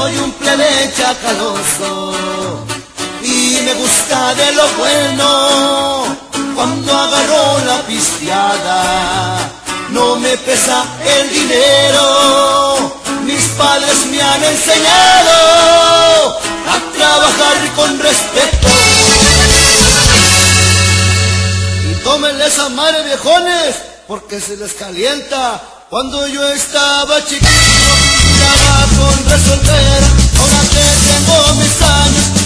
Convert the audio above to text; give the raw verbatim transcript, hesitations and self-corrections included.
soy un plebe chacaloso y me gusta de lo bueno. Cuando agarro la pisteada no me pesa el dinero. Mis padres me han enseñado a trabajar con respeto. Y tómenle esa madre, viejones, porque se les calienta. Cuando yo estaba chiquito, miraba con resoltera. Ahora que tengo mis años,